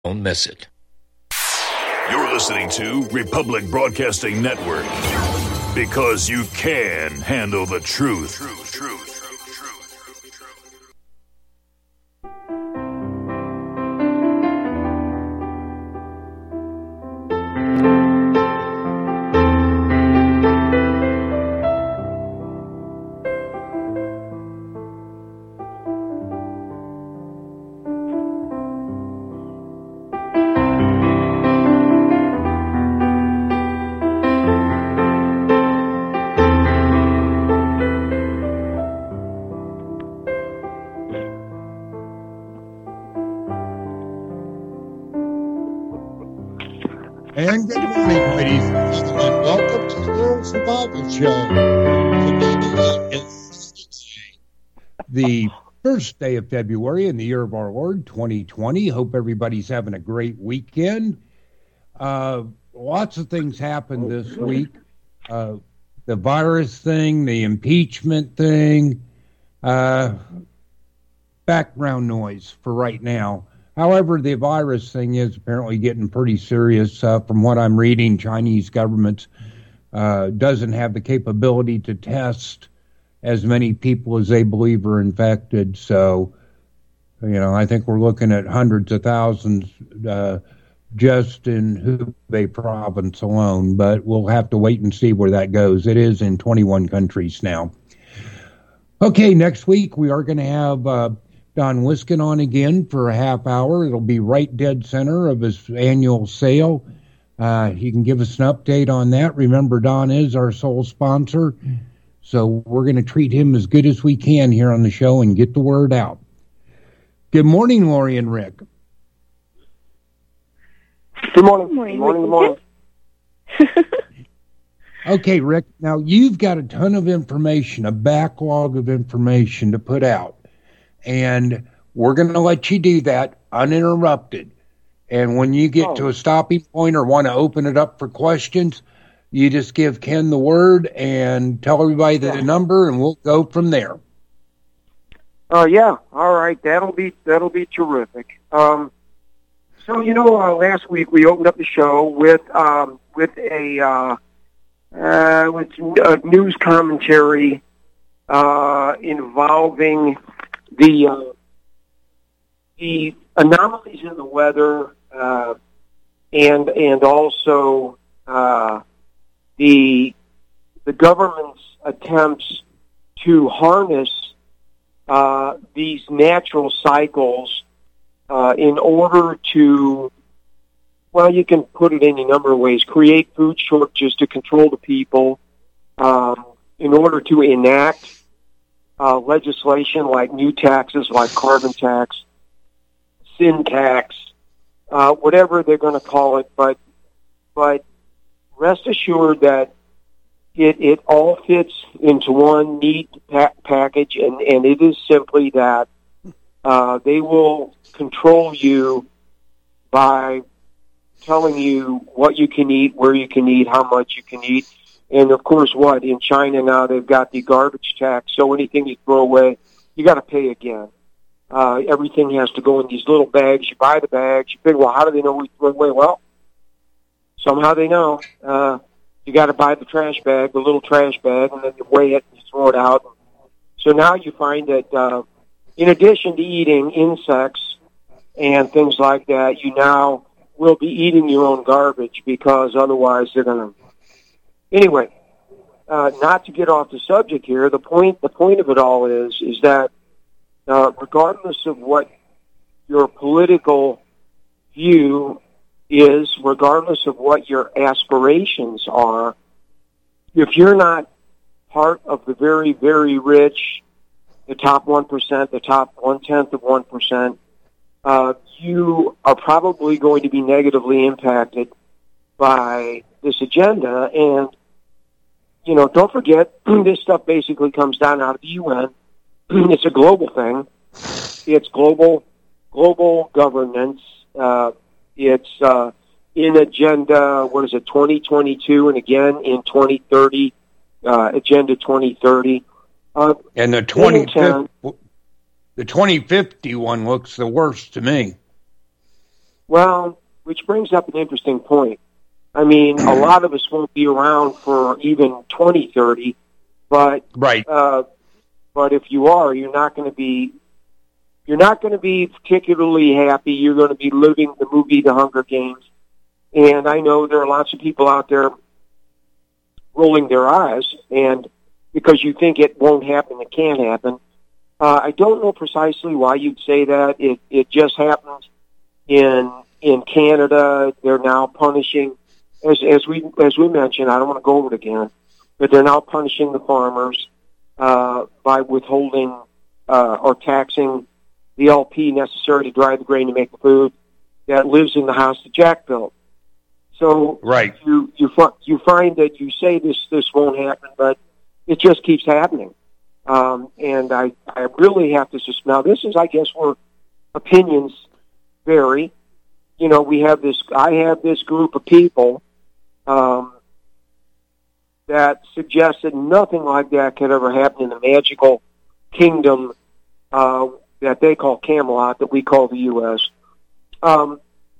Don't miss it. You're listening to Republic Broadcasting Network, because you can handle the truth. And good morning, ladies and gentlemen. Welcome to the World Survival Show. Today is the first day of February in the year of our Lord, 2020. Hope everybody's having a great weekend. Lots of things happened this week. The virus thing, the impeachment thing, background noise for right now. However, the virus thing is apparently getting pretty serious. From what I'm reading, Chinese government doesn't have the capability to test as many people as they believe are infected. So, I think we're looking at hundreds of thousands just in Hubei province alone. But we'll have to wait and see where that goes. It is in 21 countries now. Okay, next week we are going to have Don Wiskin on again for a half hour. It'll be right dead center of his annual sale. He can give us an update on that. Remember, Don is our sole sponsor, so we're going to treat him as good as we can here on the show and get the word out. Good morning, Lori and Rick. Good morning. Good morning. Okay, Rick, now you've got a ton of information, a backlog of information to put out. And we're going to let you do that uninterrupted. And when you get to a stopping point or want to open it up for questions, you just give Ken the word and tell everybody the number, and we'll go from there. Yeah. All right. That'll be terrific. So last week we opened up the show with a news commentary involving the anomalies in the weather, and also the government's attempts to harness these natural cycles in order to, well, you can put it any number of ways, create food shortages to control the people, in order to enact legislation like new taxes, like carbon tax, sin tax, whatever they're going to call it. But rest assured that it all fits into one neat package, and it is simply that they will control you by telling you what you can eat, where you can eat, how much you can eat. And, of course, in China now they've got the garbage tax, so anything you throw away, you got to pay again. Everything has to go in these little bags. You buy the bags. You figure, well, how do they know we throw away? Well, somehow they know. You got to buy the trash bag, the little trash bag, and then you weigh it and you throw it out. So now you find that in addition to eating insects and things like that, you now will be eating your own garbage, because otherwise they're going to... Anyway, not to get off the subject here, the point of it all is that regardless of what your political view is, regardless of what your aspirations are, if you're not part of the very, very rich, the top 1%, the top 1/10 of 1%, you are probably going to be negatively impacted by this agenda. And don't forget, this stuff basically comes down out of the UN. It's a global thing. It's global governance. It's in Agenda, 2022, and again in 2030, Agenda 2030. And the 2050 one looks the worst to me. Well, which brings up an interesting point. I mean, a lot of us won't be around for even 2030, but Right. but if you are, you're not going to be particularly happy. You're going to be living the movie The Hunger Games. And I know there are lots of people out there rolling their eyes, and because you think it won't happen, it can happen. I don't know precisely why you'd say that. It just happens in Canada. They're now punishing, as we mentioned. I don't want to go over it again, but they're now punishing the farmers by withholding or taxing the LP necessary to dry the grain to make the food that lives in the house that Jack built. So Right. you find that you say this won't happen, but it just keeps happening. And I really have to now this is, I guess, where opinions vary. You know, I have this group of people that suggested nothing like that could ever happen in the magical kingdom that they call Camelot, that we call the U.S. I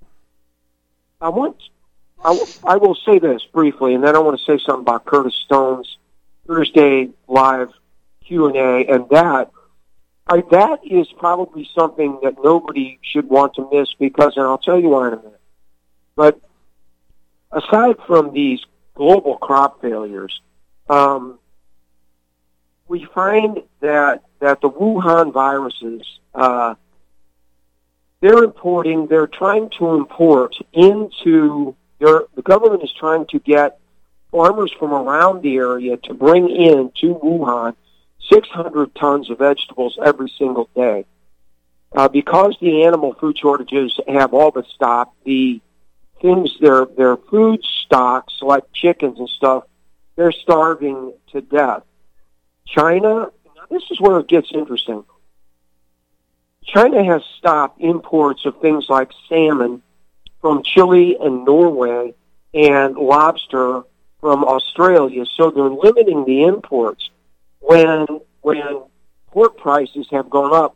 will say this briefly, and then I want to say something about Curtis Stone's Thursday live Q&A, and that is probably something that nobody should want to miss, because, and I'll tell you why in a minute, but aside from these global crop failures, we find that the Wuhan viruses, they're trying to import into the government is trying to get farmers from around the area to bring in to Wuhan 600 tons of vegetables every single day. Because the animal food shortages have all but stopped, their food stocks, like chickens and stuff, they're starving to death. China, now this is where it gets interesting. China has stopped imports of things like salmon from Chile and Norway and lobster from Australia, so they're limiting the imports when pork prices have gone up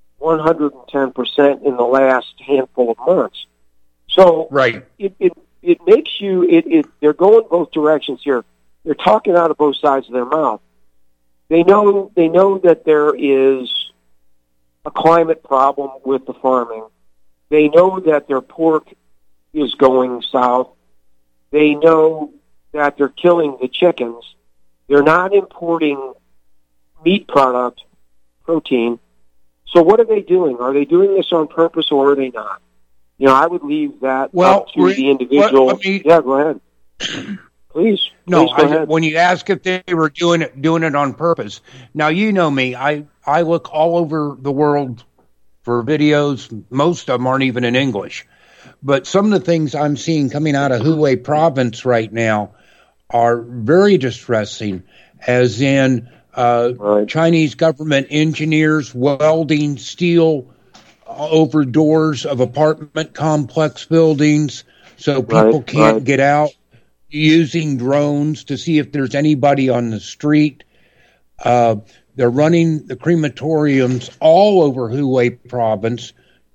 110% in the last handful of months. So Right. It makes you they're going both directions here. They're talking out of both sides of their mouth. They know that there is a climate problem with the farming. They know that their pork is going south. They know that they're killing the chickens. They're not importing meat product, protein. So what are they doing? Are they doing this on purpose, or are they not? You know, I would leave that up to the individual. Yeah, go ahead. Please. No, Please go ahead. When you ask if they were doing it on purpose. Now, you know me. I look all over the world for videos. Most of them aren't even in English. But some of the things I'm seeing coming out of Hubei province right now are very distressing, as in Chinese government engineers welding steel over doors of apartment complex buildings so people can't get out, using drones to see if there's anybody on the street. They're running the crematoriums all over Hubei province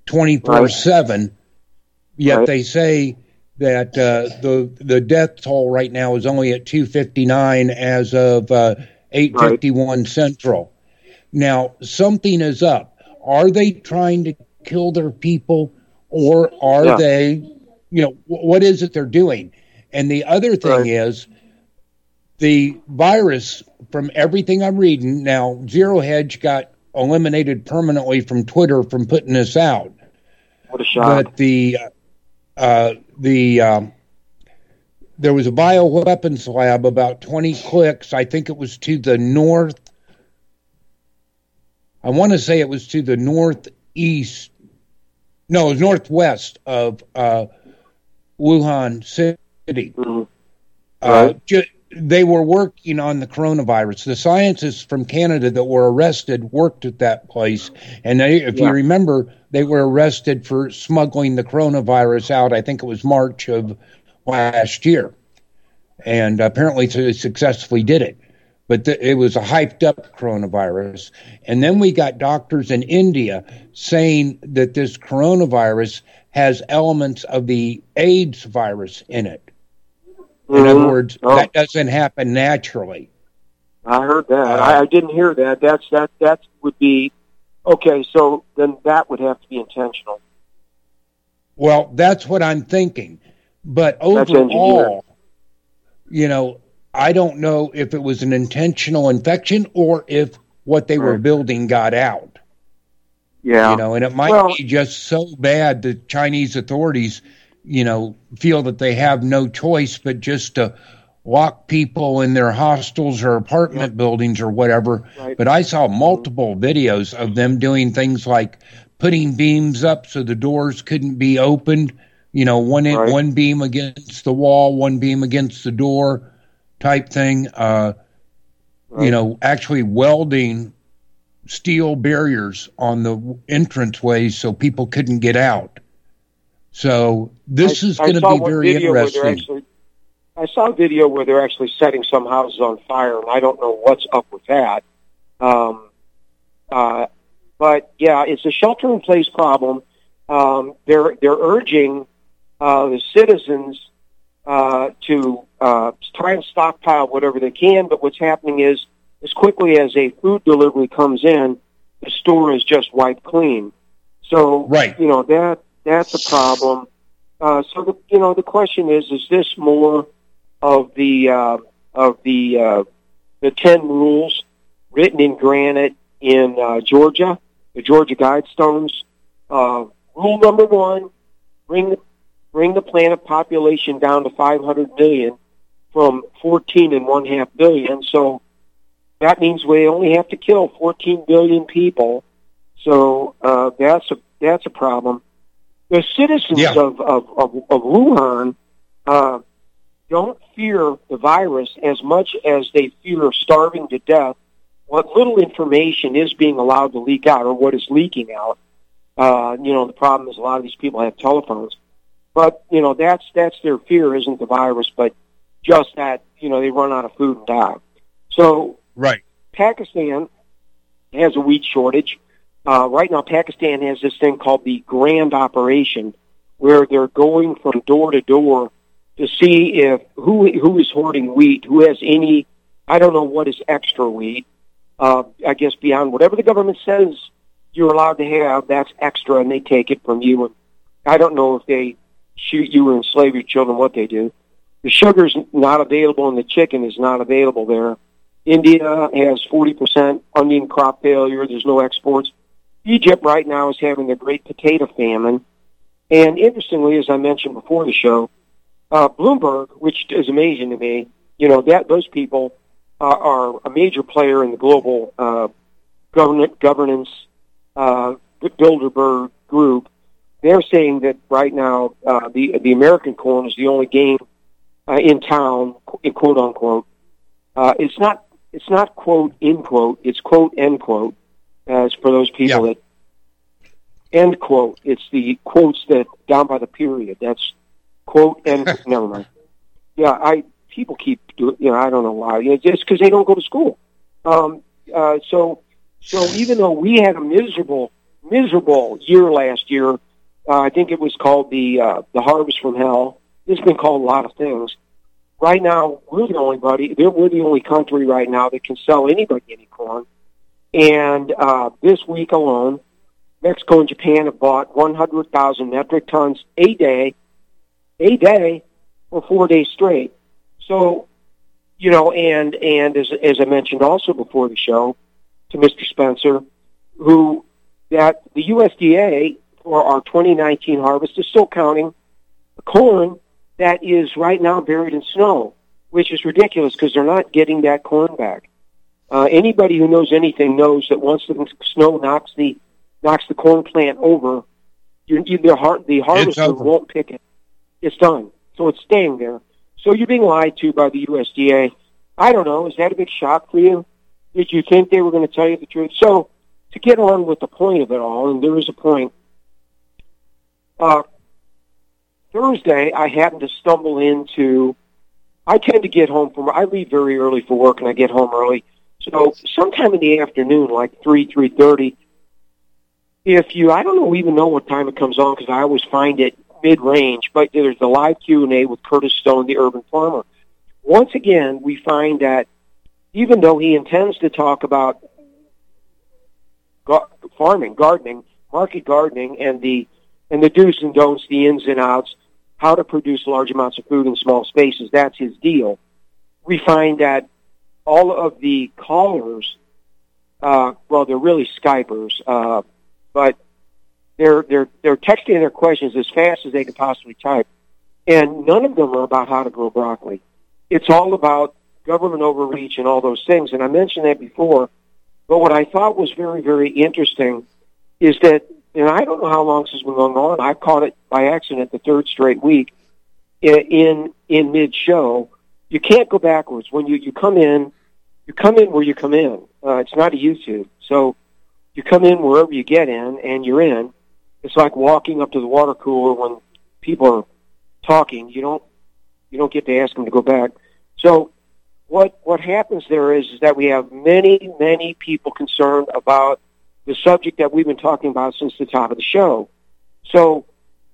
24/7, yet they say that the death toll right now is only at 259 as of 8:51 Central. Now, something is up. Are they trying to kill their people, or are they, what is it they're doing? And the other thing is, the virus, from everything I'm reading, now Zero Hedge got eliminated permanently from Twitter from putting this out. What a shock. But there was a bioweapons lab about 20 clicks. I think it was to the north. I want to say it was to the northeast. No, it was northwest of Wuhan City. Mm-hmm. They were working on the coronavirus. The scientists from Canada that were arrested worked at that place. And if you remember, they were arrested for smuggling the coronavirus out. I think it was March of last year. And apparently they successfully did it. But it was a hyped up coronavirus. And then we got doctors in India saying that this coronavirus has elements of the AIDS virus in it. In other words, that doesn't happen naturally. I heard that. I didn't hear that. That would be okay. So then that would have to be intentional. Well, that's what I'm thinking. But overall, I don't know if it was an intentional infection or if what they were building got out. Yeah. And it might be just so bad the Chinese authorities, feel that they have no choice but just to lock people in their hostels or apartment buildings or whatever. Right. But I saw multiple videos of them doing things like putting beams up so the doors couldn't be opened, one beam against the wall, one beam against the door type thing, actually welding steel barriers on the entranceways so people couldn't get out. So this is going to be very interesting. I saw a video where they're actually setting some houses on fire, and I don't know what's up with that. But yeah, it's a shelter-in-place problem. They're urging the citizens to try and stockpile whatever they can. But what's happening is, as quickly as a food delivery comes in, the store is just wiped clean. So that's a problem. So the question is this more of the 10 rules written in granite in Georgia, the Georgia Guidestones? Rule number 1: bring the planet population down to 500 million from 14.5 billion. So that means we only have to kill 14 billion people. So that's a problem. The citizens of Wuhan don't fear the virus as much as they fear starving to death. What little information is being allowed to leak out, or what is leaking out. The problem is a lot of these people have telephones. But, that's their fear, isn't the virus, but just that, they run out of food and die. So Pakistan has a wheat shortage. Right now, Pakistan has this thing called the Grand Operation, where they're going from door to door to see if who is hoarding wheat, who has any, I don't know what is extra wheat. I guess beyond whatever the government says you're allowed to have, that's extra, and they take it from you. And I don't know if they shoot you or enslave your children, what they do. The sugar's not available, and the chicken is not available there. India has 40% onion crop failure. There's no exports. Egypt right now is having a great potato famine. And interestingly, as I mentioned before the show, Bloomberg, which is amazing to me, those people are a major player in the global governance Bilderberg group. They're saying that right now the American corn is the only game in town, quote unquote. It's not quote in quote. It's quote end quote. As for those people that end quote, it's the quotes that down by the period. That's quote end. Never mind. Yeah, people keep doing. I don't know why. It's just because they don't go to school. So even though we had a miserable year last year, I think it was called the Harvest from Hell. It's been called a lot of things. Right now, we're the only country right now that can sell anybody any corn. And this week alone, Mexico and Japan have bought 100,000 metric tons a day for 4 days straight. So, and as I mentioned also before the show to Mr. Spencer, that the USDA for our 2019 harvest is still counting the corn that is right now buried in snow, which is ridiculous because they're not getting that corn back. Anybody who knows anything knows that once the snow knocks the corn plant over, the harvester won't pick it. It's done. So it's staying there. So you're being lied to by the USDA. I don't know. Is that a big shock for you? Did you think they were going to tell you the truth? So to get on with the point of it all, and there is a point, Thursday I happened to stumble into, I tend to get home I leave very early for work and I get home early. So sometime in the afternoon, like 3:30, I don't even know what time it comes on because I always find it mid-range, but there's the live Q&A with Curtis Stone, the urban farmer. Once again, we find that even though he intends to talk about farming, gardening, market gardening, and the do's and don'ts, the ins and outs, how to produce large amounts of food in small spaces, that's his deal. We find that all of the callers, they're really Skypers, but they're texting their questions as fast as they can possibly type, and none of them are about how to grow broccoli. It's all about government overreach and all those things, and I mentioned that before, but what I thought was very, very interesting is that, and I don't know how long this has been going on, I caught it by accident the third straight week in mid-show. You can't go backwards. When you come in where you come in. It's not a YouTube. So you come in wherever you get in, and you're in. It's like walking up to the water cooler when people are talking. You don't get to ask them to go back. So what happens there is that we have many, many people concerned about the subject that we've been talking about since the top of the show. So,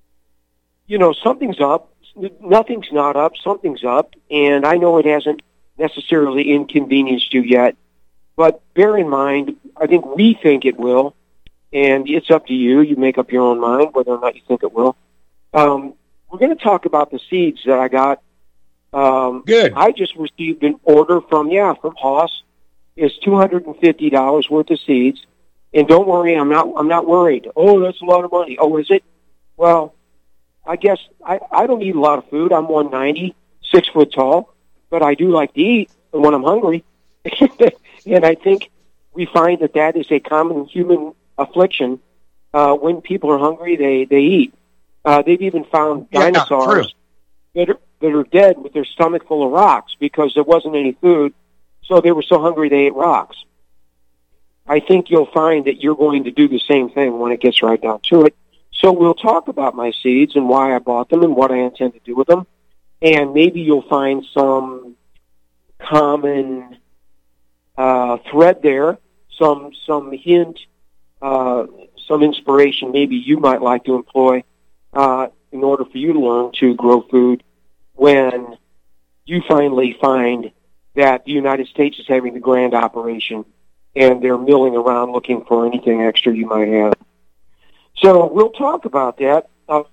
something's up. Nothing's not up. Something's up. And I know it hasn't necessarily inconvenienced you yet, but bear in mind, I think we think it will, and it's up to you. You make up your own mind whether or not you think it will. We're going to talk about the seeds that I got. Good. I just received an order from Haas. It's $250 worth of seeds. And don't worry, I'm not worried. Oh, that's a lot of money. Oh, is it? Well, I guess I don't eat a lot of food. I'm 190, 6 foot tall, but I do like to eat when I'm hungry. And I think we find that is a common human affliction. When people are hungry, they eat. They've even found dinosaurs that are dead with their stomach full of rocks because there wasn't any food, so they were so hungry they ate rocks. I think you'll find that you're going to do the same thing when it gets right down to it. So we'll talk about my seeds and why I bought them and what I intend to do with them. And maybe you'll find some common thread there, some hint, some inspiration maybe you might like to employ in order for you to learn to grow food when you finally find that the United States is having the grand operation and they're milling around looking for anything extra you might have. So we'll talk about that.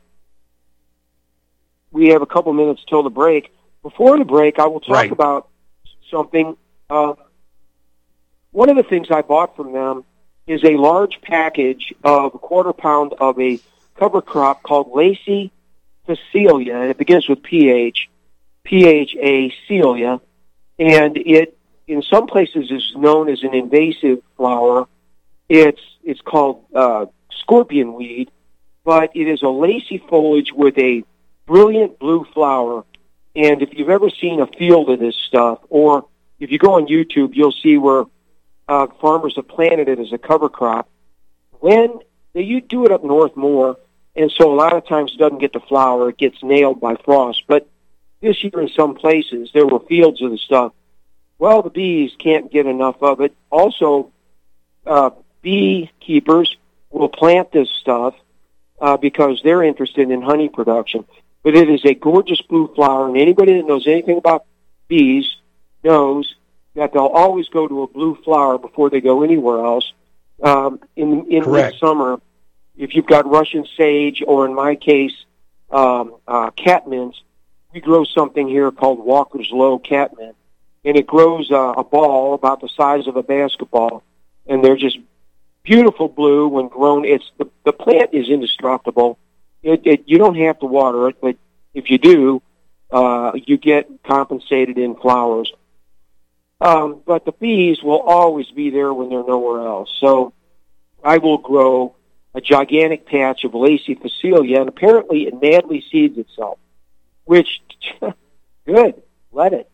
We have a couple minutes till the break. Before the break, I will talk about something. One of the things I bought from them is a large package of a quarter pound of a cover crop called Lacey Phacelia, and it begins with PH, P-H-A-Celia, and it, in some places, is known as an invasive flower. It's called scorpion weed, but it is a lacy foliage with a brilliant blue flower. And if you've ever seen a field of this stuff, or if you go on YouTube, you'll see where farmers have planted it as a cover crop. When you do it up north more, and so a lot of times it doesn't get the flower, it gets nailed by frost. But this year in some places, there were fields of the stuff. Well, the bees can't get enough of it. Also, beekeepers will plant this stuff because they're interested in honey production. But it is a gorgeous blue flower, and anybody that knows anything about bees knows that they'll always go to a blue flower before they go anywhere else. In midsummer, if you've got Russian sage, or in my case, catmint, we grow something here called Walker's Low catmint, and it grows a ball about the size of a basketball, and they're just beautiful blue when grown. It's the plant is indestructible. You don't have to water it, but if you do, you get compensated in flowers. But the bees will always be there when they're nowhere else. So I will grow a gigantic patch of Lacey Phacelia, and apparently it madly seeds itself, which, good, let it.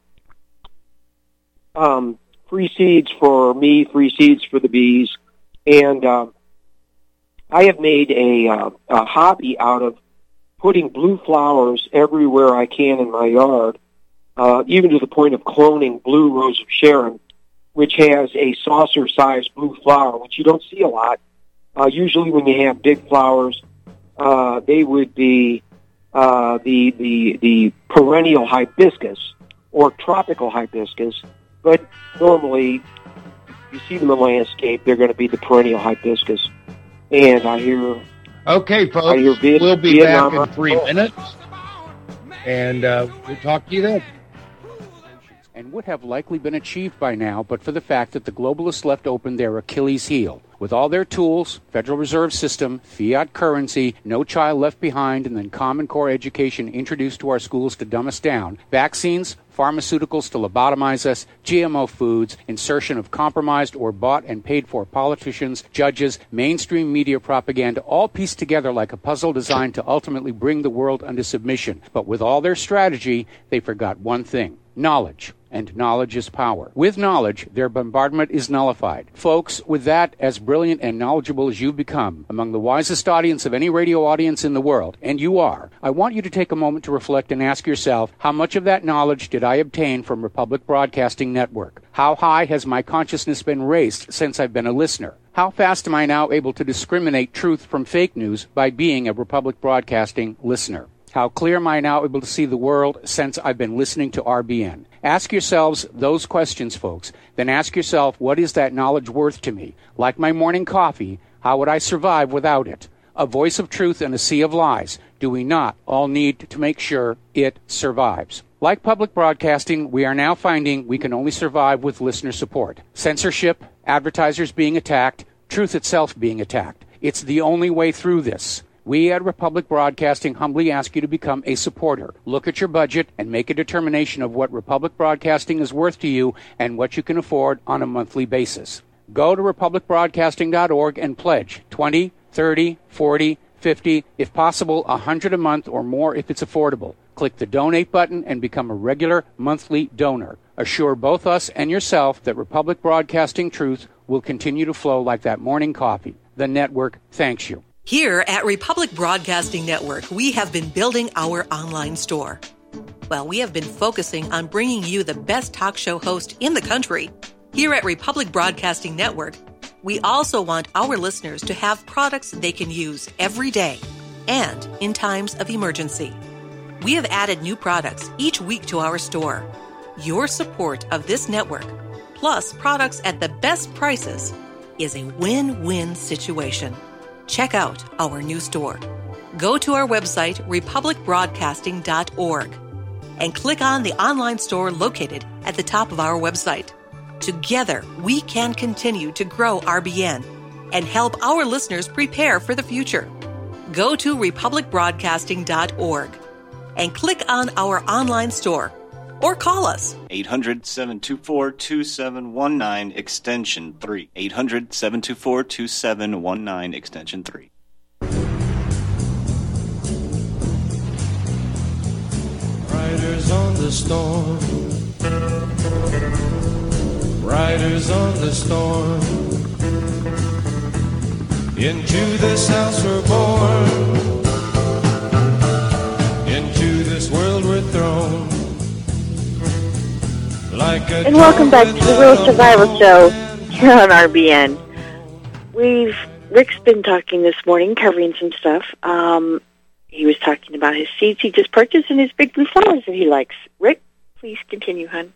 Free seeds for me, free seeds for the bees. And I have made a hobby out of putting blue flowers everywhere I can in my yard, even to the point of cloning Blue Rose of Sharon, which has a saucer-sized blue flower, which you don't see a lot. Usually when you have big flowers, they would be the perennial hibiscus or tropical hibiscus, but normally you see them in the landscape, they're going to be the perennial hibiscus. And I hear... Okay, folks, we'll be back in 3 minutes, and we'll talk to you then. And would have likely been achieved by now, but for the fact that the globalists left open their Achilles heel. With all their tools, Federal Reserve System, fiat currency, no child left behind, and then Common Core education introduced to our schools to dumb us down, vaccines, pharmaceuticals to lobotomize us, GMO foods, insertion of compromised or bought and paid for politicians, judges, mainstream media propaganda, all pieced together like a puzzle designed to ultimately bring the world under submission. But with all their strategy, they forgot one thing: knowledge. And knowledge is power. With knowledge, their bombardment is nullified. Folks, with that, as brilliant and knowledgeable as you've become, among the wisest audience of any radio audience in the world, and you are, I want you to take a moment to reflect and ask yourself, how much of that knowledge did I obtain from Republic Broadcasting Network? How high has my consciousness been raised since I've been a listener? How fast am I now able to discriminate truth from fake news by being a Republic Broadcasting listener? How clear am I now able to see the world since I've been listening to RBN? Ask yourselves those questions, folks. Then ask yourself, what is that knowledge worth to me? Like my morning coffee, how would I survive without it? A voice of truth in a sea of lies. Do we not all need to make sure it survives? Like public broadcasting, we are now finding we can only survive with listener support. Censorship, advertisers being attacked, truth itself being attacked. It's the only way through this. We at Republic Broadcasting humbly ask you to become a supporter. Look at your budget and make a determination of what Republic Broadcasting is worth to you and what you can afford on a monthly basis. Go to republicbroadcasting.org and pledge $20, $30, $40, $50, if possible, $100 a month or more if it's affordable. Click the donate button and become a regular monthly donor. Assure both us and yourself that Republic Broadcasting truth will continue to flow like that morning coffee. The network thanks you. Here at Republic Broadcasting Network, we have been building our online store. Well, we have been focusing on bringing you the best talk show host in the country. Here at Republic Broadcasting Network, we also want our listeners to have products they can use every day and in times of emergency. We have added new products each week to our store. Your support of this network, plus products at the best prices, is a win-win situation. Check out our new store. Go to our website, republicbroadcasting.org, and click on the online store located at the top of our website. Together, we can continue to grow RBN and help our listeners prepare for the future. Go to republicbroadcasting.org and click on our online store or call us. 800-724-2719, extension 3. 800-724-2719, extension 3. Riders on the storm. Riders on the storm. Into this house we're born. Into this world we're thrown. And welcome back to the Real Survival Show here on RBN. Rick's been talking this morning, covering some stuff. He was talking about his seeds he just purchased and his big blue flowers that he likes. Rick, please continue, hon.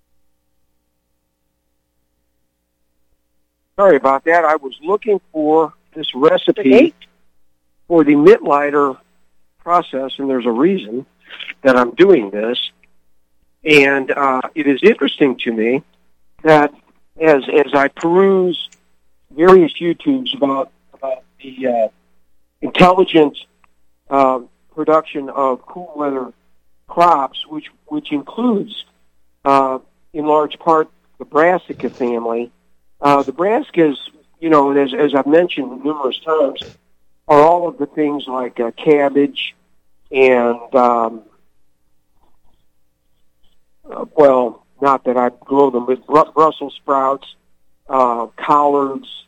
Sorry about that. I was looking for this recipe for the Mittleider process, and there's a reason that I'm doing this. And it is interesting to me that as I peruse various YouTubes about the intelligent production of cool weather crops, which includes in large part the brassica family. The brassicas, as I've mentioned numerous times, are all of the things like cabbage and not that I grow them, but Brussels sprouts, collards,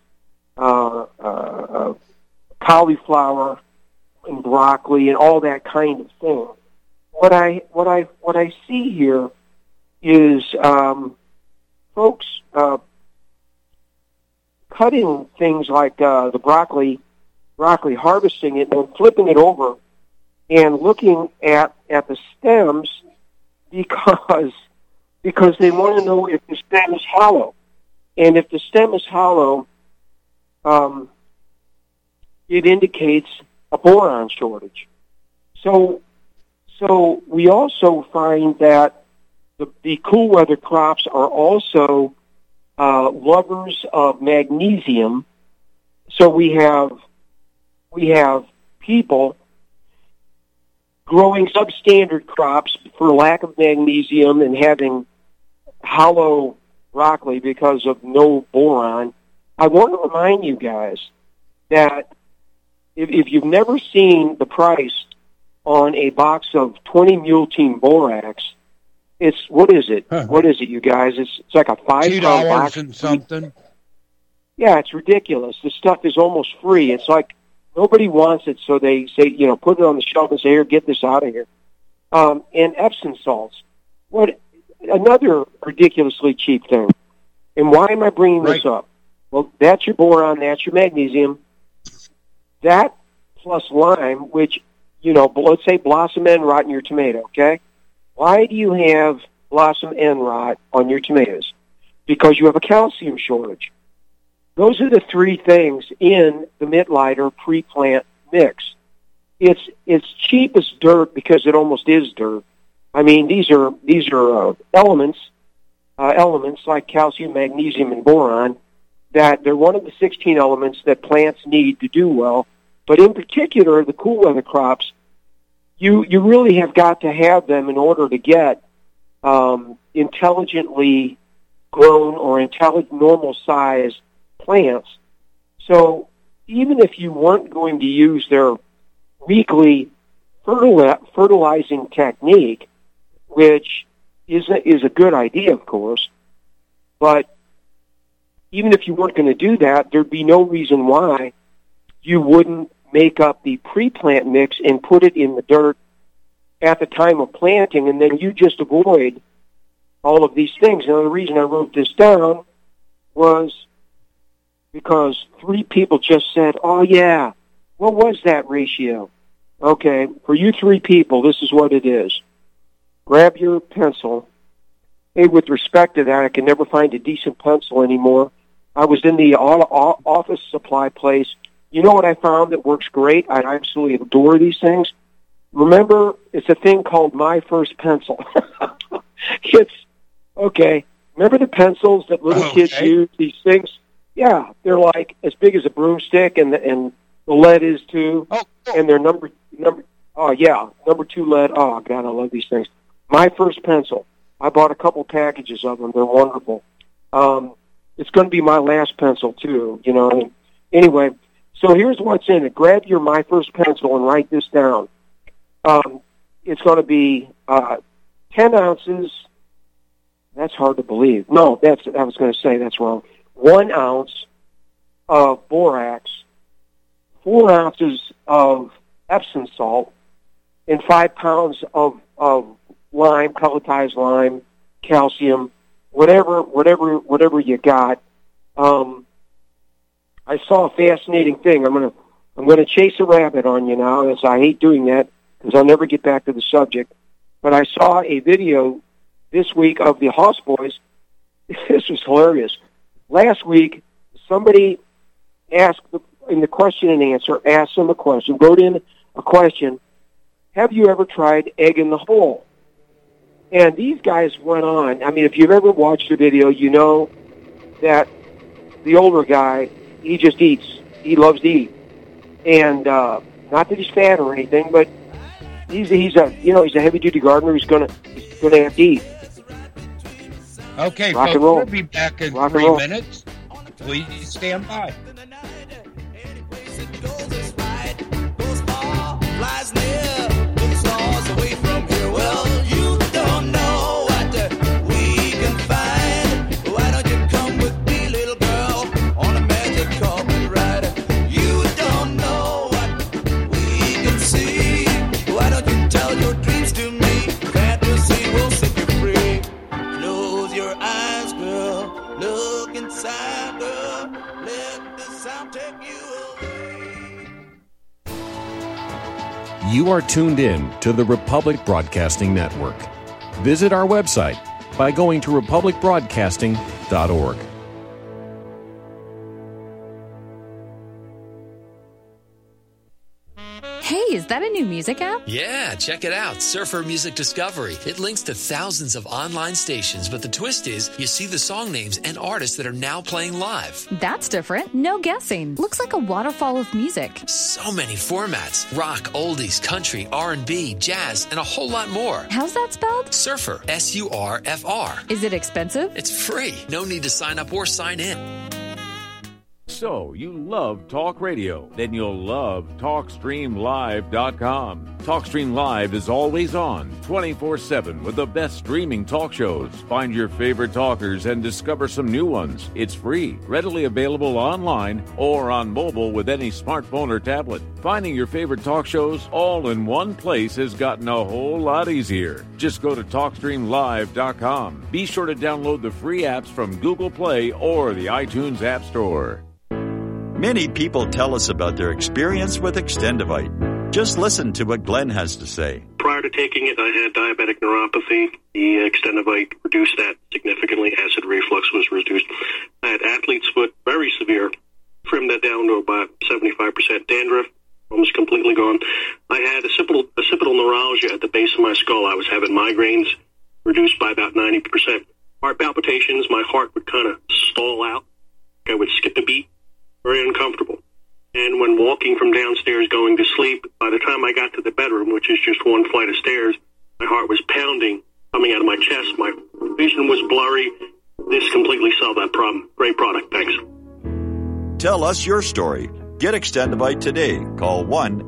cauliflower, and broccoli, and all that kind of thing. What I see here is folks cutting things like the broccoli, harvesting it and flipping it over and looking at the stems because they want to know if the stem is hollow. And if the stem is hollow, it indicates a boron shortage. So we also find that the cool weather crops are also lovers of magnesium. So we have people growing substandard crops for lack of magnesium and having hollow broccoli because of no boron. I want to remind you guys that if you've never seen the price on a box of 20 Mule Team Borax, it's, what is it? What is it, you guys? It's like a $5 box. And something. Yeah, it's ridiculous. The stuff is almost free. It's like nobody wants it, so they say, put it on the shelf and say, here, get this out of here. And Epsom salts. Another ridiculously cheap thing. And why am I bringing this up? Well, that's your boron, that's your magnesium. That plus lime, which, let's say blossom end rot in your tomato, okay? Why do you have blossom end rot on your tomatoes? Because you have a calcium shortage. Those are the three things in the Mittleider pre-plant mix. It's cheap as dirt because it almost is dirt. I mean, these are elements like calcium, magnesium, and boron, that they're one of the 16 elements that plants need to do well. But in particular, the cool weather crops, you really have got to have them in order to get intelligently grown or normal size plants. So even if you weren't going to use their weekly fertilizing technique, which is a good idea, of course, but even if you weren't going to do that, there'd be no reason why you wouldn't make up the pre-plant mix and put it in the dirt at the time of planting, and then you just avoid all of these things. Now, the reason I wrote this down was because 3 people just said, oh, yeah, what was that ratio? Okay, for you 3 people, this is what it is. Grab your pencil. Hey, with respect to that, I can never find a decent pencil anymore. I was in the office supply place. You know what I found that works great? I absolutely adore these things. Remember, it's a thing called My First Pencil. It's, okay, remember the pencils that little kids use, these things? Yeah, they're like as big as a broomstick, and the lead is too. And they're number 2 lead. Oh, God, I love these things. My First Pencil. I bought a couple packages of them. They're wonderful. It's going to be my last pencil, too, Anyway, so here's what's in it. Grab your My First Pencil and write this down. It's going to be 10 ounces. That's hard to believe. No, I was going to say that's wrong. 1 ounce of borax, 4 ounces of Epsom salt, and 5 pounds of lime, pelletized lime, calcium, whatever you got. I saw a fascinating thing. I'm gonna chase a rabbit on you now, as I hate doing that because I'll never get back to the subject. But I saw a video this week of the Hoss Boys. This was hilarious. Last week, somebody asked in the question and answer, asked them a question, wrote in a question, have you ever tried egg in the hole? And these guys went on. I mean, if you've ever watched the video, you know that the older guy, he just eats. He loves to eat. And not that he's fat or anything, but he's a heavy-duty gardener who's gonna have to eat. Okay, folks, we'll be back in 3 minutes. Please stand by. Look inside, girl. You are tuned in to the Republic Broadcasting Network. Visit our website by going to republicbroadcasting.org. Hey, is that a new music app? Yeah, check it out. Surfer Music Discovery. It links to thousands of online stations, but the twist is you see the song names and artists that are now playing live. That's different. No guessing. Looks like a waterfall of music. So many formats. Rock, oldies, country, R&B, jazz, and a whole lot more. How's that spelled? Surfer. S-U-R-F-R. Is it expensive? It's free. No need to sign up or sign in. So, you love talk radio? Then you'll love TalkStreamLive.com. TalkStream Live is always on, 24/7, with the best streaming talk shows. Find your favorite talkers and discover some new ones. It's free, readily available online or on mobile with any smartphone or tablet. Finding your favorite talk shows all in one place has gotten a whole lot easier. Just go to TalkStreamLive.com. Be sure to download the free apps from Google Play or the iTunes App Store. Many people tell us about their experience with Extendivite. Just listen to what Glenn has to say. Prior to taking it, I had diabetic neuropathy. The Extendivite reduced that significantly. Acid reflux was reduced. I had athlete's foot, very severe. Trimmed that down to about 75%. Dandruff, almost completely gone. I had occipital neuralgia at the base of my skull. I was having migraines, reduced by about 90%. Heart palpitations, my heart would kind of stall out. I would skip a beat. Very uncomfortable. And when walking from downstairs going to sleep, by the time I got to the bedroom, which is just one flight of stairs, my heart was pounding, coming out of my chest. My vision was blurry. This completely solved that problem. Great product. Thanks. Tell us your story. Get Extendivite today. Call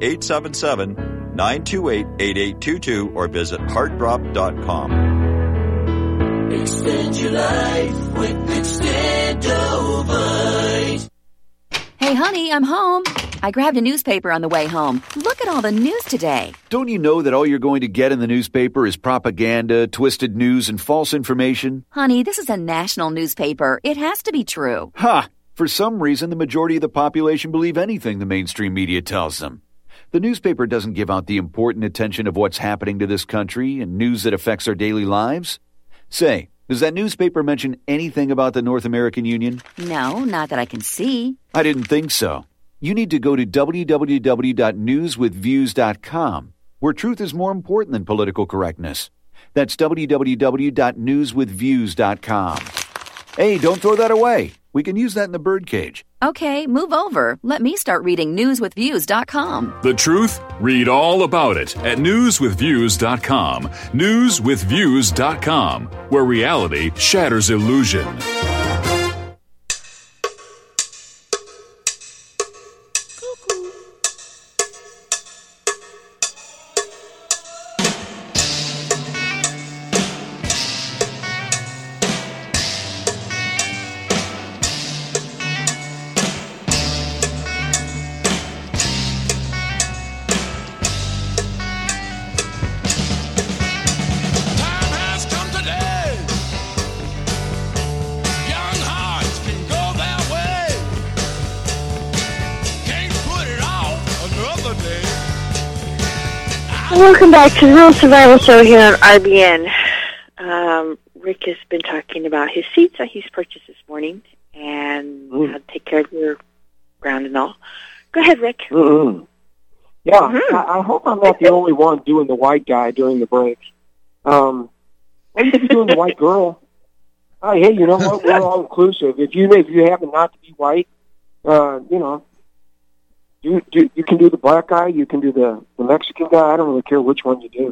1-877-928-8822 or visit heartdrop.com. Extend your life with Extendivite. Hey, honey, I'm home. I grabbed a newspaper on the way home. Look at all the news today. Don't you know that all you're going to get in the newspaper is propaganda, twisted news, and false information? Honey, this is a national newspaper. It has to be true. Ha! For some reason, the majority of the population believe anything the mainstream media tells them. The newspaper doesn't give out the important attention of what's happening to this country and news that affects our daily lives. Say, does that newspaper mention anything about the North American Union? No, not that I can see. I didn't think so. You need to go to www.newswithviews.com, where truth is more important than political correctness. That's www.newswithviews.com. Hey, don't throw that away. We can use that in the birdcage. Okay, move over. Let me start reading newswithviews.com. The truth? Read all about it at newswithviews.com. Newswithviews.com, where reality shatters illusion. Welcome back to the Real Survival Show here on RBN. Rick has been talking about his seeds that he's purchased this morning and how to take care of your ground and all. Go ahead, Rick. Yeah, I hope I'm not the only one doing the white guy during the break. Maybe if you're doing the white girl. Hey, you know what? We're all inclusive. If you happen not to be white, you can do the black guy, you can do the Mexican guy. I don't really care which one you do.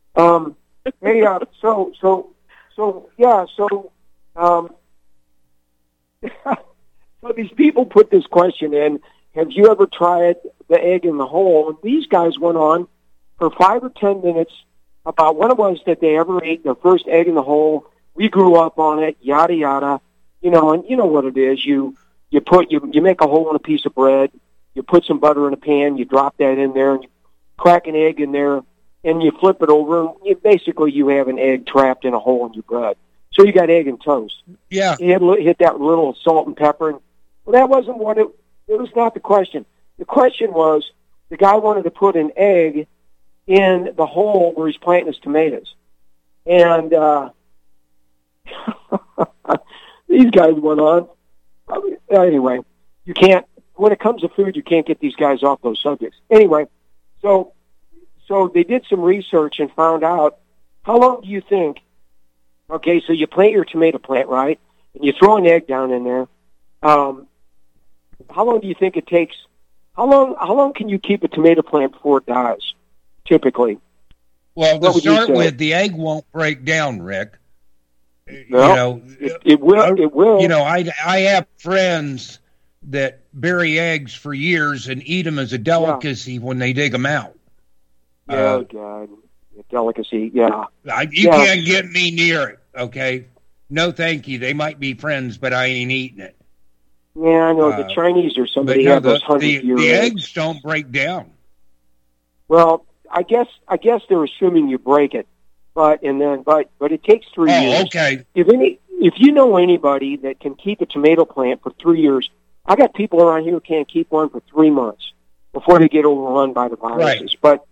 So these people put this question in: have you ever tried the egg in the hole? And these guys went on for 5 or 10 minutes about when it was that they ever ate their first egg in the hole. We grew up on it, yada yada. And you know what it is. You make a hole in a piece of bread. You put some butter in a pan, you drop that in there, and you crack an egg in there, and you flip it over, and you have an egg trapped in a hole in your bread. So you got egg and toast. Yeah. You hit that with a little salt and pepper. And, well, that wasn't it was not the question. The question was, the guy wanted to put an egg in the hole where he's planting his tomatoes. And these guys went on. Anyway, you can't, when it comes to food, you can't get these guys off those subjects. Anyway, so they did some research and found out, how long do you think, okay, so you plant your tomato plant, right? And you throw an egg down in there. How long do you think it takes? How long can you keep a tomato plant before it dies, typically? Well, to start with, the egg won't break down, Rick. No, it will. It will. You know, I have friends that bury eggs for years and eat them as a delicacy when they dig them out. Oh, God. A delicacy, yeah. You can't get me near it, okay? No, thank you. They might be friends, but I ain't eating it. Yeah, I know. The Chinese or somebody have those 100-year the eggs. eggs don't break down. Well, I guess they're assuming you break it, but it takes 3 years. Oh, okay. If you know anybody that can keep a tomato plant for 3 years, I got people around here who can't keep one for 3 months before they get overrun by the viruses. Right. But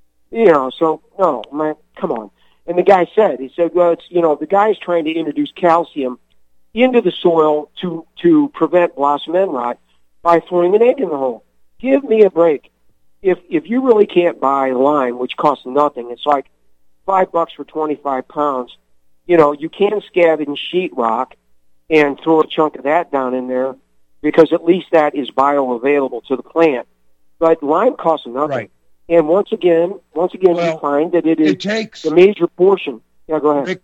so no, man, come on. And the guy said, well, it's the guy's trying to introduce calcium into the soil to prevent blossom end rot by throwing an egg in the hole. Give me a break. If you really can't buy lime, which costs nothing, it's like $5 for 25 pounds. You can scavenge sheetrock and throw a chunk of that down in there because at least that is bioavailable to the plant. But lime costs nothing. Right. And once again, you find that it takes the major portion. Yeah, go ahead.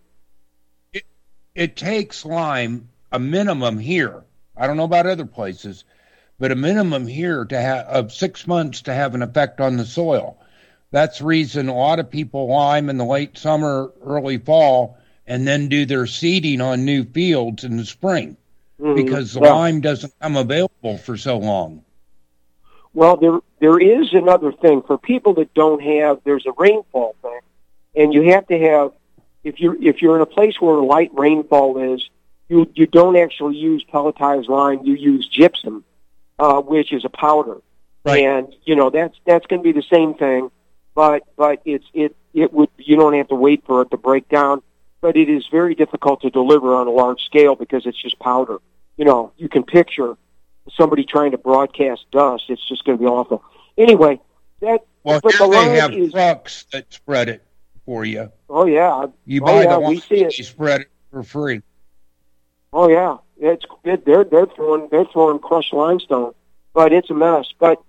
It takes lime a minimum here. I don't know about other places, but a minimum here to of 6 months to have an effect on the soil. That's the reason a lot of people lime in the late summer, early fall, and then do their seeding on new fields in the spring because the lime doesn't come available for so long. Well, there is another thing for people that don't have. There's a rainfall thing, and you have to have. If you're in a place where light rainfall is, you don't actually use pelletized lime. You use gypsum, which is a powder, right. And that's going to be the same thing, but it would, you don't have to wait for it to break down. But it is very difficult to deliver on a large scale because it's just powder. You can picture somebody trying to broadcast dust. It's just going to be awful. Anyway, here they have trucks that spread it for you. Oh yeah, you buy the we see it. You spread it for free. Oh yeah, it's good. They're throwing crushed limestone, but it's a mess. But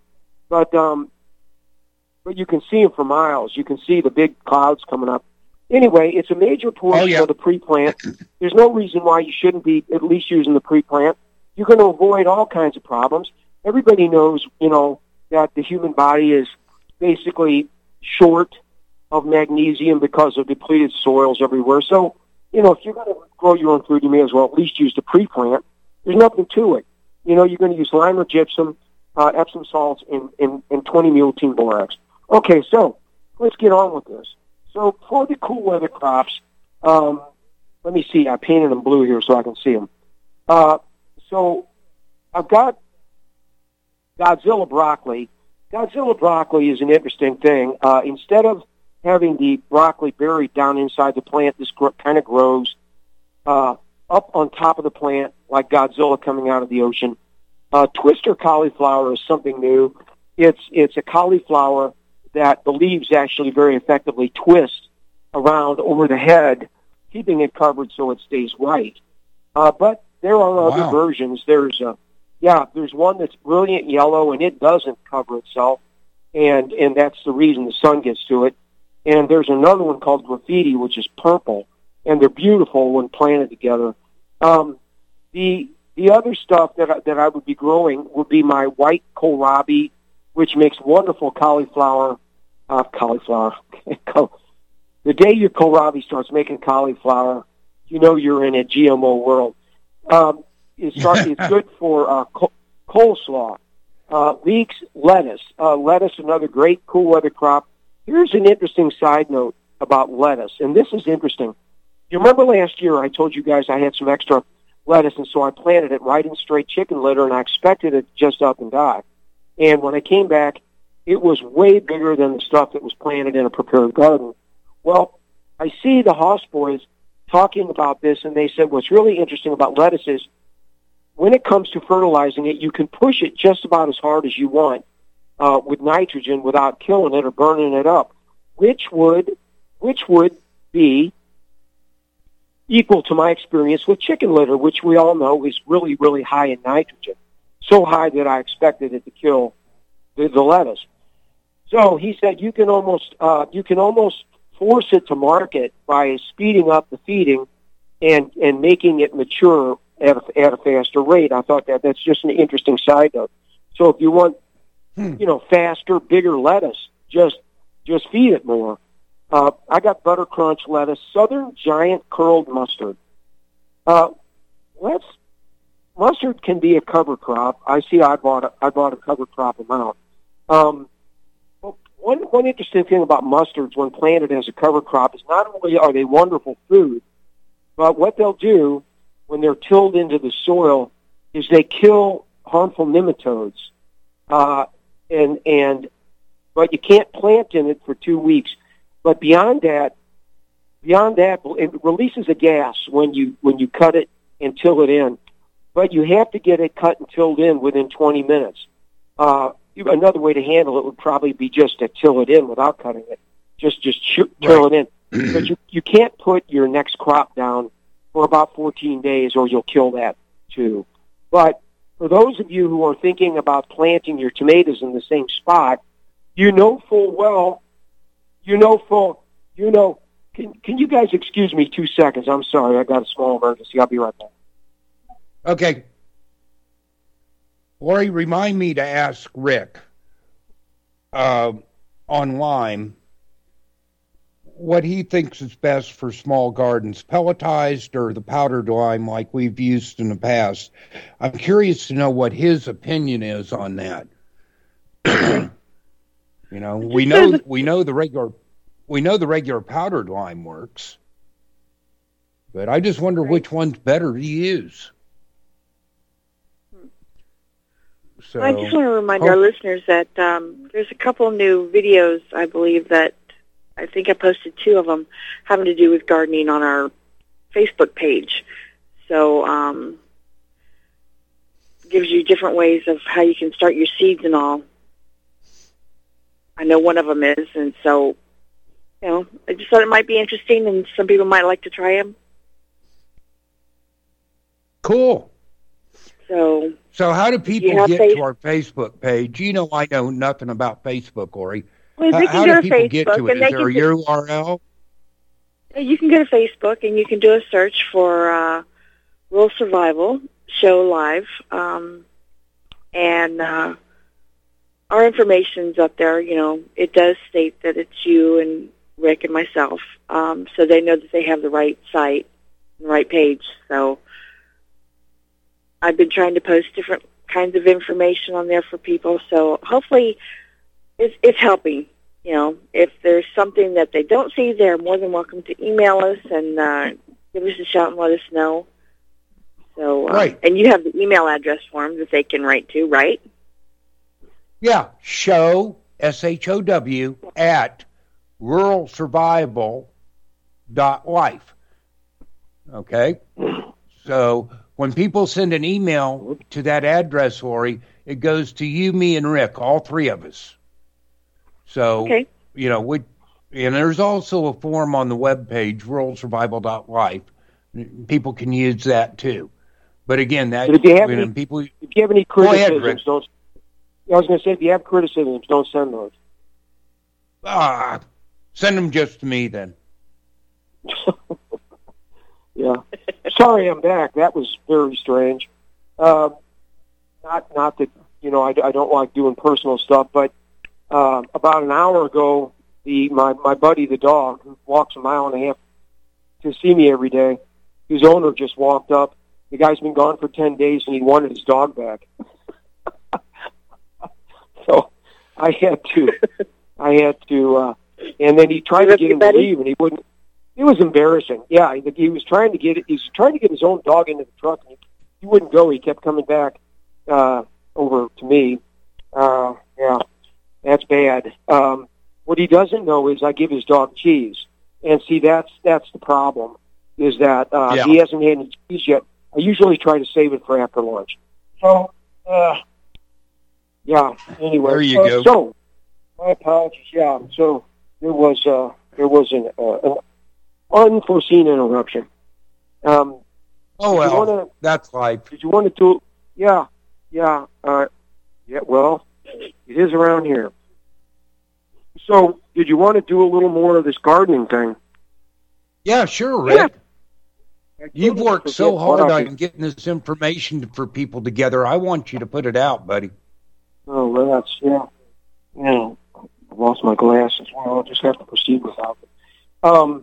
you can see them for miles. You can see the big clouds coming up. Anyway, it's a major portion of the pre-plant. There's no reason why you shouldn't be at least using the pre-plant. You're going to avoid all kinds of problems. Everybody knows, that the human body is basically short of magnesium because of depleted soils everywhere. So, if you're going to grow your own food, you may as well at least use the pre-plant. There's nothing to it. You're going to use lime or gypsum, Epsom salts, and 20 mule team borax. Okay, so let's get on with this. So for the cool weather crops, let me see. I painted them blue here so I can see them. So I've got Godzilla broccoli. Godzilla broccoli is an interesting thing. Instead of having the broccoli buried down inside the plant, this kind of grows up on top of the plant like Godzilla coming out of the ocean. Twister cauliflower is something new. It's a cauliflower that the leaves actually very effectively twist around over the head, keeping it covered so it stays white. But there are other versions. There's one that's brilliant yellow, and it doesn't cover itself, and that's the reason the sun gets to it. And there's another one called graffiti, which is purple, and they're beautiful when planted together. The other stuff that I would be growing would be my white kohlrabi, which makes wonderful cauliflower. The day your kohlrabi starts making cauliflower, you're in a GMO world. It's good for coleslaw. Leeks lettuce. Lettuce, another great cool weather crop. Here's an interesting side note about lettuce, and this is interesting. You remember last year I told you guys I had some extra lettuce, and so I planted it right in straight chicken litter, and I expected it to just up and die. And when I came back, it was way bigger than the stuff that was planted in a prepared garden. Well, I see the Haas boys talking about this, and they said what's really interesting about lettuce is when it comes to fertilizing it, you can push it just about as hard as you want with nitrogen without killing it or burning it up, which would be equal to my experience with chicken litter, which we all know is really, really high in nitrogen, so high that I expected it to kill the lettuce. So he said you can almost force it to market by speeding up the feeding and making it mature at a faster rate. I thought that's just an interesting side note. So if you want, faster, bigger lettuce, just feed it more. I got Butter Crunch lettuce, Southern Giant Curled Mustard. Mustard can be a cover crop. I bought a cover crop amount. One interesting thing about mustards when planted as a cover crop is not only are they wonderful food, but what they'll do when they're tilled into the soil is they kill harmful nematodes. But you can't plant in it for 2 weeks. But beyond that, it releases a gas when you cut it and till it in. But you have to get it cut and tilled in within 20 minutes. Another way to handle it would probably be just to till it in without cutting it. Just till it in. But you can't put your next crop down for about 14 days or you'll kill that too. But for those of you who are thinking about planting your tomatoes in the same spot, full well, can you guys excuse me 2 seconds? I'm sorry, I got a small emergency. I'll be right back. Okay. Lori, remind me to ask Rick on Lyme what he thinks is best for small gardens, pelletized or the powdered lime like we've used in the past. I'm curious to know what his opinion is on that. We know the regular powdered lime works, but I just wonder which one's better to use. So, I just want to remind our listeners that there's a couple new videos, I believe, that I think I posted 2 of them having to do with gardening on our Facebook page. So gives you different ways of how you can start your seeds and all. I know one of them is, and so, I just thought it might be interesting, and some people might like to try them. Cool. So how do people get to our Facebook page? I know nothing about Facebook, Lori. Well, how do people get to it? Is there a URL? You can go to Facebook, and you can do a search for Rural Survival Show Live, and our information's up there. It does state that it's you and Rick and myself, so they know that they have the right site and the right page. So I've been trying to post different kinds of information on there for people, so hopefully it's helping. If there's something that they don't see, they're more than welcome to email us and give us a shout and let us know. So, right. And you have the email address for them that they can write to, right? Yeah, show, SHOW, at ruralsurvival.life. Okay? So when people send an email to that address, Lori, it goes to you, me, and Rick, all 3 of us. So, okay. And there's also a form on the webpage, ruralsurvival.life. People can use that too. But again, that if you have any criticisms, don't. I was going to say, if you have criticisms, don't send those. Send them just to me then. Yeah. Sorry, I'm back. That was very strange. Not that I don't like doing personal stuff, but about an hour ago, my buddy, the dog, who walks 1.5 miles to see me every day, his owner just walked up. The guy's been gone for 10 days, and he wanted his dog back. So I had to, and then he tried to get him to leave, and he wouldn't. It was embarrassing. Yeah, he was trying to get it. He was trying to get his own dog into the truck, and he wouldn't go. He kept coming back over to me. Yeah. That's bad. What he doesn't know is I give his dog cheese. And see, that's the problem, is that he hasn't had any cheese yet. I usually try to save it for after lunch. So, anyway. There you go. So, my apologies, So, there was an unforeseen interruption. That's life. Did you want to do? Yeah. Well, it is around here. So, did you want to do a little more of this gardening thing? Yeah, sure, Rick. Yeah. You've worked so hard on getting this information for people together. I want you to put it out, buddy. Oh, well, I lost my glasses. Well, I'll just have to proceed without it.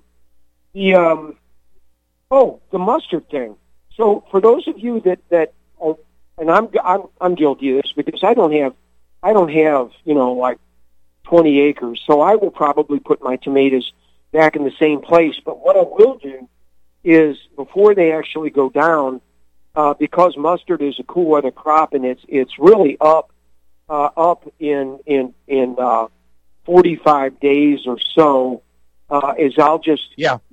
The mustard thing. So for those of you that and I'm guilty of this because I don't have like 20 acres, so I will probably put my tomatoes back in the same place. But what I will do is before they actually go down, because mustard is a cool weather crop and it's really up in 45 days or so, is I'll just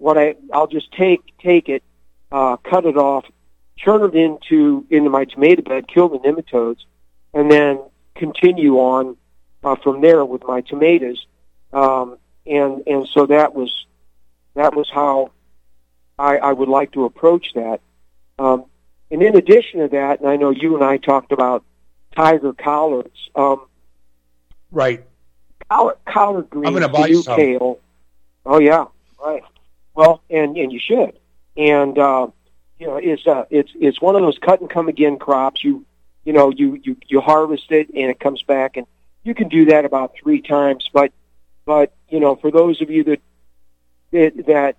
take it, cut it off, turn it into my tomato bed, kill the nematodes, and then continue on from there with my tomatoes. And so that was how I would like to approach that. And in addition to that, and I know you and I talked about tiger collards. Right. Collard greens, I'm going to buy some. Kale. Oh yeah, right. Well, and you should. And it's one of those cut and come again crops. You harvest it and it comes back, and you can do that about 3 times. But for those of you that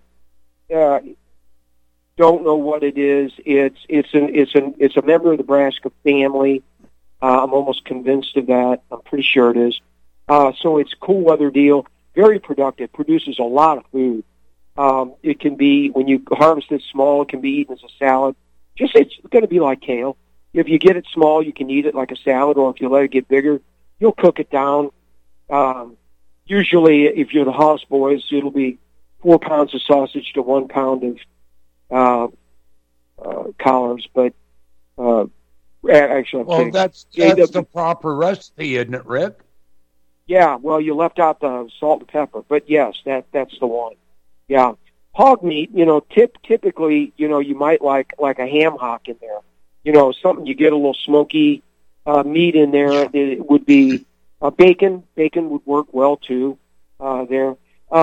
don't know what it is, it's a member of the brassica family. I'm almost convinced of that. I'm pretty sure it is. So it's a cool weather deal, very productive, produces a lot of food. It can be, when you harvest it small, it can be eaten as a salad. It's going to be like kale. If you get it small, you can eat it like a salad, or if you let it get bigger, you'll cook it down. Usually, if you're the house boys, it'll be 4 pounds of sausage to 1 pound of collards, but actually, well, that's the proper recipe, isn't it, Rick? Yeah, well, you left out the salt and pepper, but yes, that's the one. Yeah, hog meat. Typically, you might like a ham hock in there. Something you get a little smoky meat in there. It would be bacon. Bacon would work well too. There.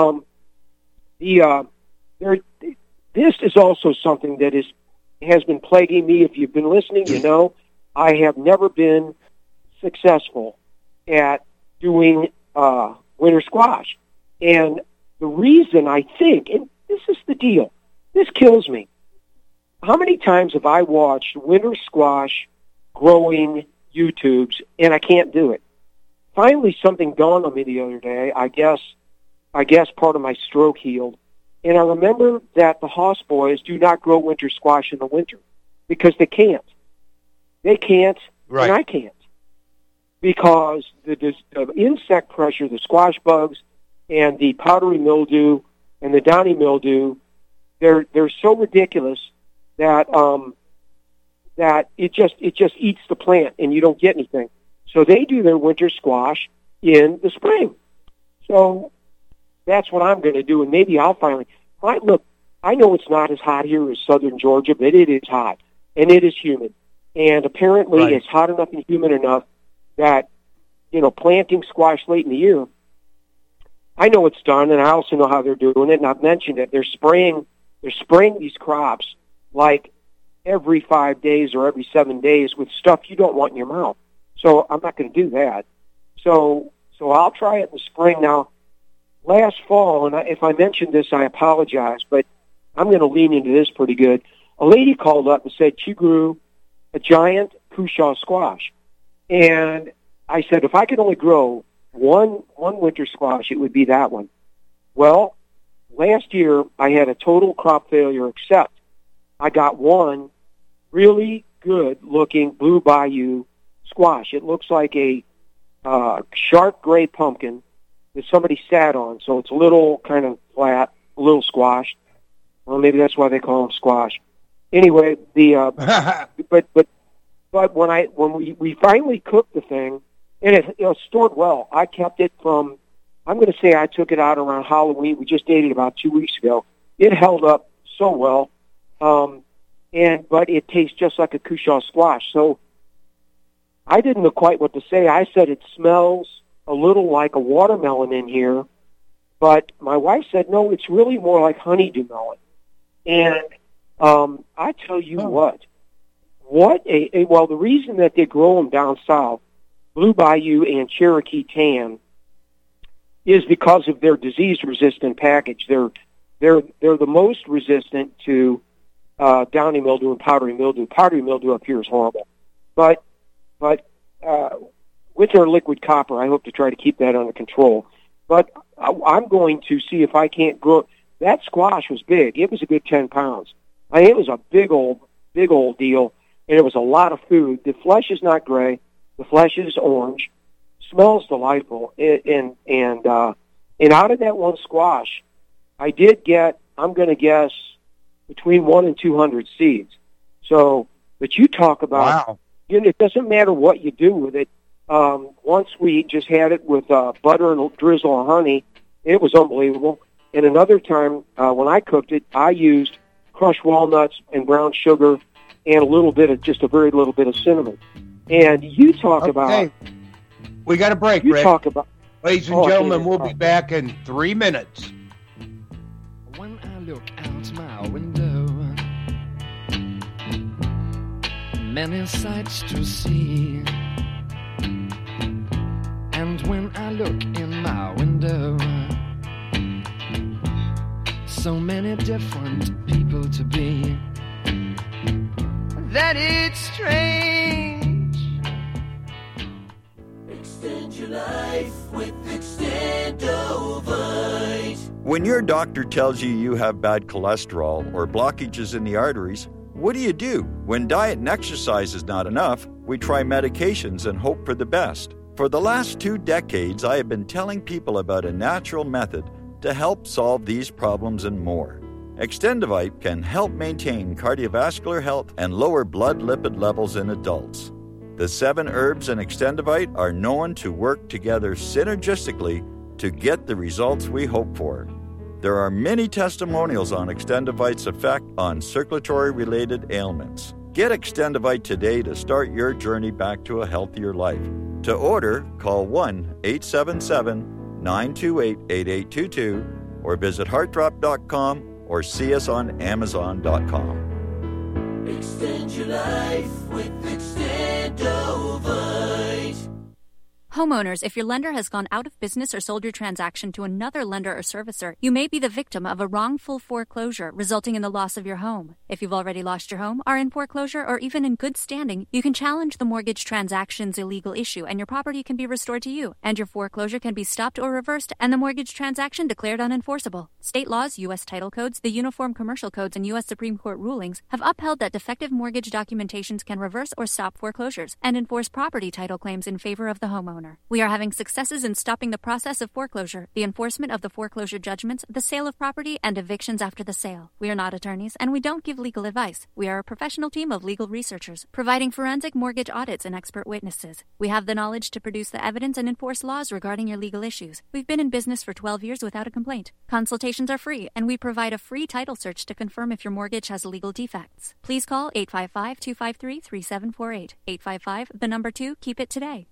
This is also something that has been plaguing me. If you've been listening, I have never been successful at doing winter squash. And the reason I think, and this is the deal, this kills me. How many times have I watched winter squash growing YouTubes and I can't do it? Finally, something dawned on me the other day. I guess part of my stroke healed. And I remember that the Hoss boys do not grow winter squash in the winter because they can't. They can't, right. And I can't. Because the insect pressure, the squash bugs, and the powdery mildew and the downy mildew, they're so ridiculous that that it just eats the plant and you don't get anything. So they do their winter squash in the spring. So that's what I'm going to do, and maybe I'll finally. Look, I know it's not as hot here as southern Georgia, but it is hot and it is humid, and apparently it's hot enough and humid enough that planting squash late in the year. I know it's done, and I also know how they're doing it, and I've mentioned it. They're spraying these crops like every 5 days or every 7 days with stuff you don't want in your mouth. So I'm not going to do that. So I'll try it in the spring. Now, last fall, and if I mentioned this, I apologize, but I'm going to lean into this pretty good. A lady called up and said she grew a giant Cushaw squash. And I said, if I could only grow one winter squash, it would be that one. Well, last year I had a total crop failure, except I got one really good-looking Blue Bayou squash. It looks like a sharp gray pumpkin that somebody sat on, so it's a little kind of flat, a little squashed. Well, maybe that's why they call them squash. Anyway, but when we finally cooked the thing, and it was stored well. I kept it from, I'm going to say I took it out around Halloween. We just ate it about 2 weeks ago. It held up so well, but it tastes just like a Cushaw squash. So I didn't know quite what to say. I said it smells a little like a watermelon in here, but my wife said, no, it's really more like honeydew melon. And I tell you well, the reason that they grow them down south, Blue Bayou and Cherokee Tan, is because of their disease-resistant package. They're the most resistant to downy mildew and powdery mildew. Powdery mildew up here is horrible, but with their liquid copper, I hope to try to keep that under control. But I'm going to see if I can't grow. That squash was big. It was a good 10 pounds. It was a big old deal, and it was a lot of food. The flesh is not gray. The flesh is orange. Smells delightful. And out of that one squash, I did get, I'm going to guess, between 100 and 200 seeds. So, but you talk about, wow. It doesn't matter what you do with it. Once we just had it with butter and drizzle of honey. It was unbelievable. And another time, when I cooked it, I used crushed walnuts and brown sugar and just a very little bit of cinnamon. And you talk about... We got a break, you Rick. Talk about... Ladies and gentlemen, we'll be back in 3 minutes. When I look out my window, many sights to see. And when I look in my window, so many different people to be, that it's strange. Extend your life with Extendovite. When your doctor tells you have bad cholesterol or blockages in the arteries, what do? When diet and exercise is not enough, we try medications and hope for the best. For the last 2 decades, I have been telling people about a natural method to help solve these problems and more. Extendovite can help maintain cardiovascular health and lower blood lipid levels in adults. The 7 herbs in Extendovite are known to work together synergistically to get the results we hope for. There are many testimonials on Extendovite's effect on circulatory-related ailments. Get Extendovite today to start your journey back to a healthier life. To order, call 1-877-928-8822 or visit heartdrop.com or see us on amazon.com. Extend your life with Extendovite. Homeowners, if your lender has gone out of business or sold your transaction to another lender or servicer, you may be the victim of a wrongful foreclosure, resulting in the loss of your home. If you've already lost your home, are in foreclosure, or even in good standing, you can challenge the mortgage transaction's illegal issue, and your property can be restored to you, and your foreclosure can be stopped or reversed, and the mortgage transaction declared unenforceable. State laws, U.S. title codes, the Uniform Commercial Codes, and U.S. Supreme Court rulings have upheld that defective mortgage documentations can reverse or stop foreclosures and enforce property title claims in favor of the homeowner. We are having successes in stopping the process of foreclosure, the enforcement of the foreclosure judgments, the sale of property, and evictions after the sale. We are not attorneys, and we don't give legal advice. We are a professional team of legal researchers, providing forensic mortgage audits and expert witnesses. We have the knowledge to produce the evidence and enforce laws regarding your legal issues. We've been in business for 12 years without a complaint. Consultations are free, and we provide a free title search to confirm if your mortgage has legal defects. Please call 855-253-3748. 855, 2, keep it today.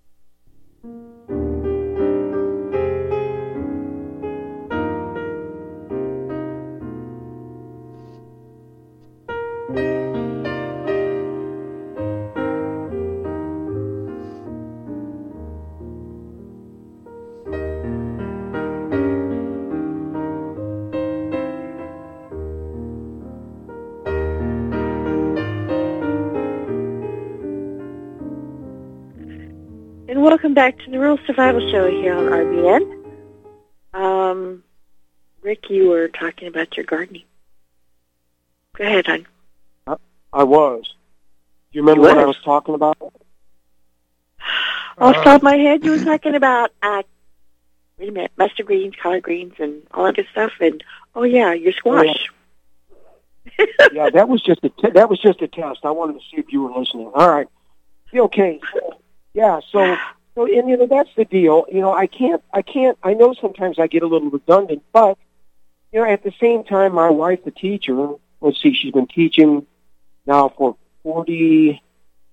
And welcome back to the Rural Survival Show here on RBN. Rick, you were talking about your gardening. Go ahead, hon. I was. Do you remember what I was talking about? Off the top of my head, you were talking about, wait a minute, mustard greens, collard greens, and all that good stuff, and, oh yeah, your squash. Yeah, that was just a test. I wanted to see if you were listening. All right. Okay. Yeah, so and, that's the deal. I know sometimes I get a little redundant, but, at the same time, my wife, the teacher, let's see, she's been teaching now for 48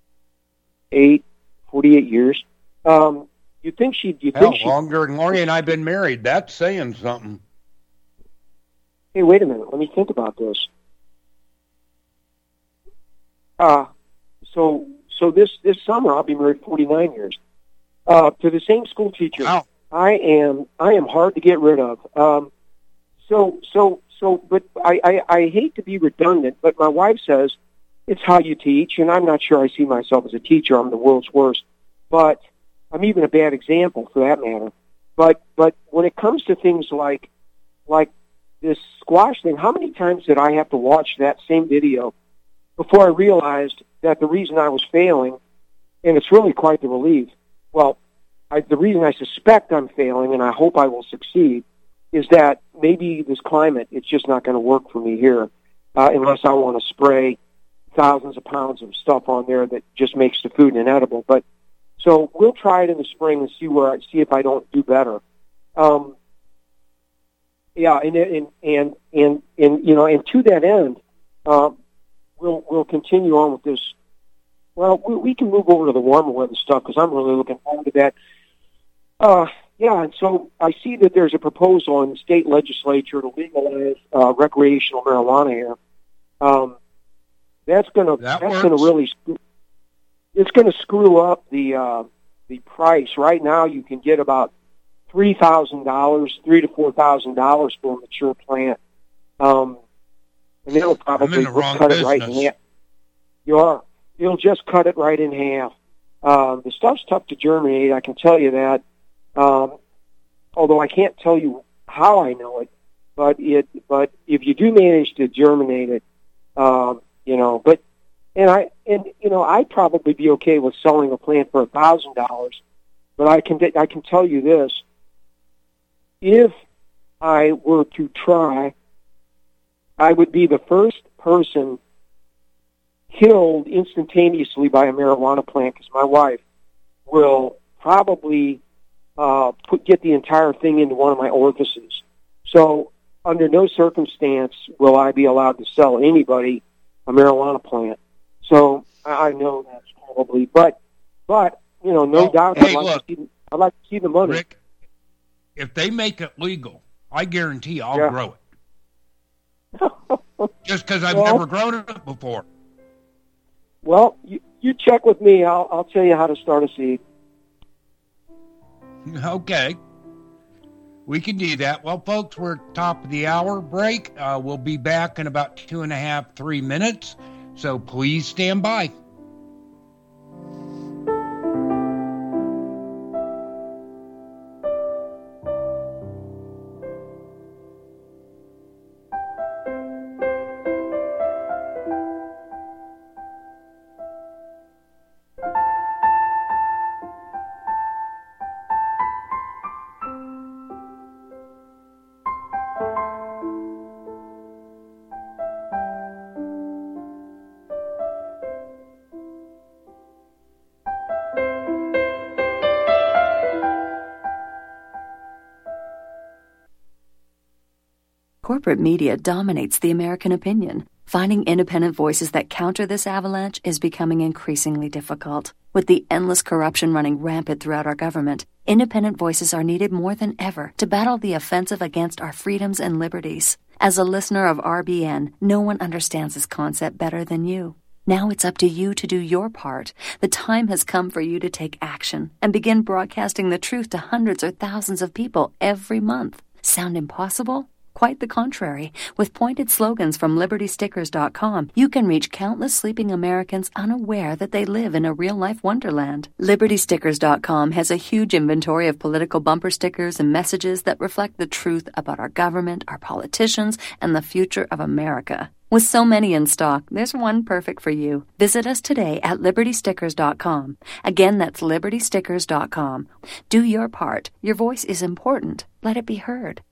years. You think longer than Lori and I've been married. That's saying something. Hey, wait a minute. Let me think about this. So this summer I'll be married 49 years. To the same school teacher. Wow. I am hard to get rid of. But I hate to be redundant, but my wife says it's how you teach, and I'm not sure I see myself as a teacher. I'm the world's worst, but I'm even a bad example for that matter. But when it comes to things like this squash thing, how many times did I have to watch that same video before I realized that the reason I was failing, and it's really quite the relief, the reason I suspect I'm failing, and I hope I will succeed, is that maybe this climate, it's just not going to work for me here unless I want to spray thousands of pounds of stuff on there that just makes the food inedible. But so we'll try it in the spring and see if I don't do better. And to that end, we'll continue on with this. Well, we can move over to the warmer weather stuff because I'm really looking forward to that. And so I see that there's a proposal in the state legislature to legalize recreational marijuana here. That's going to really it's going to screw up the price. Right now, you can get about $3,000, $3,000 to $4,000 for a mature plant, and they'll probably cut it right in half. You are. It'll just cut it right in half. The stuff's tough to germinate, I can tell you that. Although I can't tell you how I know it, but if you do manage to germinate it, I'd probably be okay with selling a plant for $1,000. But I can tell you this: if I were to try, I would be the first person killed instantaneously by a marijuana plant because my wife will probably get the entire thing into one of my orifices. So under no circumstance will I be allowed to sell anybody a marijuana plant. So I know that's probably, but no doubt I'd like to see the money. Rick, if they make it legal, I guarantee I'll grow it. Just because I've never grown it before. Well, you check with me. I'll tell you how to start a seed. Okay. We can do that. Well, folks, we're at the top of the hour break. We'll be back in about 2.5, 3 minutes. So please stand by. Corporate media dominates the American opinion. Finding independent voices that counter this avalanche is becoming increasingly difficult. With the endless corruption running rampant throughout our government, independent voices are needed more than ever to battle the offensive against our freedoms and liberties. As a listener of RBN, no one understands this concept better than you. Now it's up to you to do your part. The time has come for you to take action and begin broadcasting the truth to hundreds or thousands of people every month. Sound impossible? Quite the contrary. With pointed slogans from LibertyStickers.com, you can reach countless sleeping Americans unaware that they live in a real-life wonderland. LibertyStickers.com has a huge inventory of political bumper stickers and messages that reflect the truth about our government, our politicians, and the future of America. With so many in stock, there's one perfect for you. Visit us today at libertystickers.com. Again, that's libertystickers.com. Do your part. Your voice is important. Let it be heard.